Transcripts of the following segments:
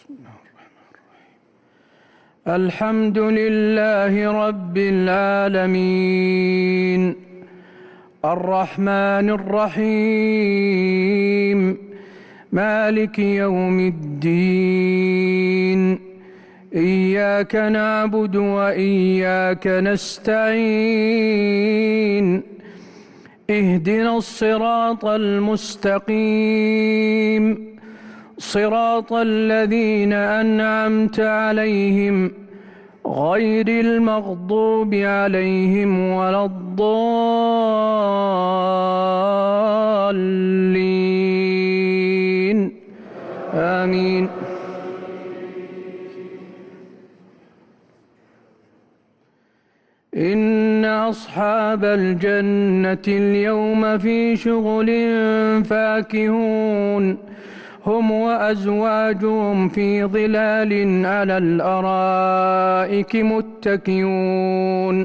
الحمد لله رب العالمين الرحمن الرحيم مالك يوم الدين إياك نعبد وإياك نستعين اهدنا الصراط المستقيم صراط الذين أنعمت عليهم غير المغضوب عليهم ولا الضالين آمين. إن أصحاب الجنة اليوم في شغل فاكهون هم وأزواجهم في ظلال على الأرائك متكئون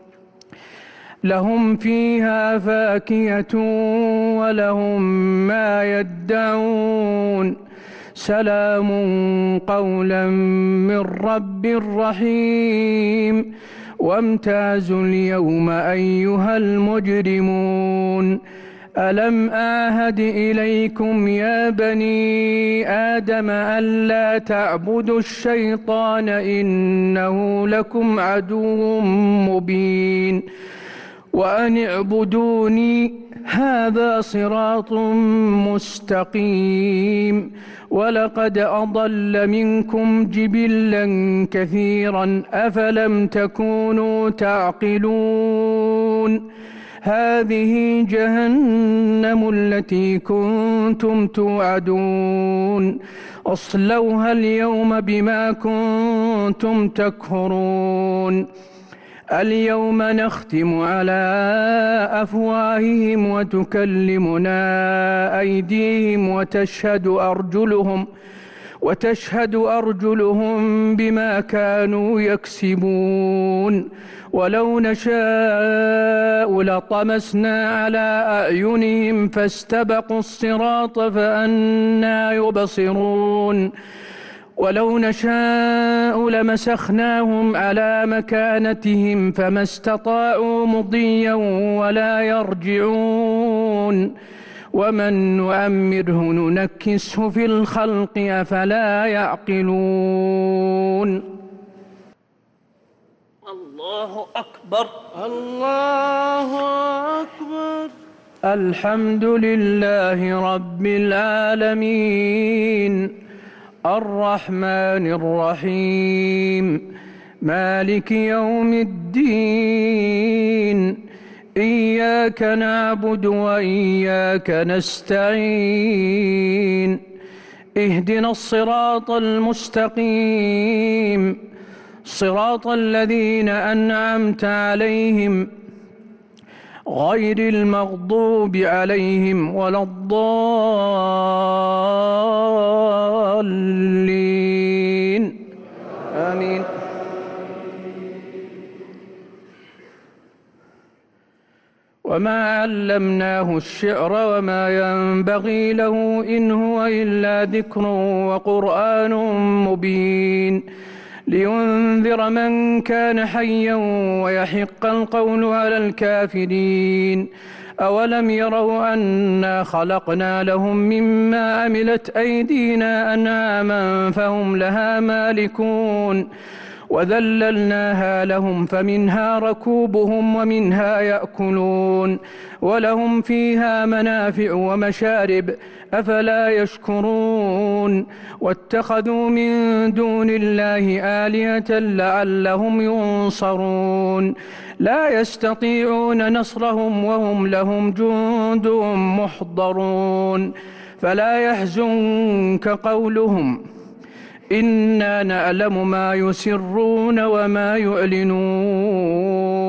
لهم فيها فاكهة ولهم ما يدعون سلام قولا من رب رحيم وامتازوا اليوم أيها المجرمون ألم أعهد إليكم يا بني آدم ألا تعبدوا الشيطان إنه لكم عدو مبين وأن اعبدوني هذا صراط مستقيم ولقد أضل منكم جبلا كثيرا أفلم تكونوا تعقلون هذه جهنم التي كنتم توعدون اصلوها اليوم بما كنتم تكفرون اليوم نختم على أفواههم وتكلمنا أيديهم وتشهد أرجلهم بما كانوا يكسبون ولو نشاء لطمسنا على أعينهم فاستبقوا الصراط فأنى يبصرون ولو نشاء لمسخناهم على مكانتهم فما استطاعوا مضيا ولا يرجعون ومن نؤمره ننكسه في الخلق أفلا يعقلون. الله أكبر الله أكبر. الحمد لله رب العالمين الرحمن الرحيم مالك يوم الدين إياك نعبد وإياك نستعين اهدنا الصراط المستقيم صراط الذين أنعمت عليهم غير المغضوب عليهم ولا الضالين آمين. وما علمناه الشعر وما ينبغي له إن هو إلا ذكر وقرآن مبين لينذر من كان حيا ويحق القول على الكافرين أولم يروا أنا خلقنا لهم مما عملت أيدينا أنعاما فهم لها مالكون وذللناها لهم فمنها ركوبهم ومنها يأكلون ولهم فيها منافع ومشارب أفلا يشكرون واتخذوا من دون الله آلهة لعلهم ينصرون لا يستطيعون نصرهم وهم لهم جند محضرون فلا يحزنك قولهم إنا نعلم ما يسرون وما يعلنون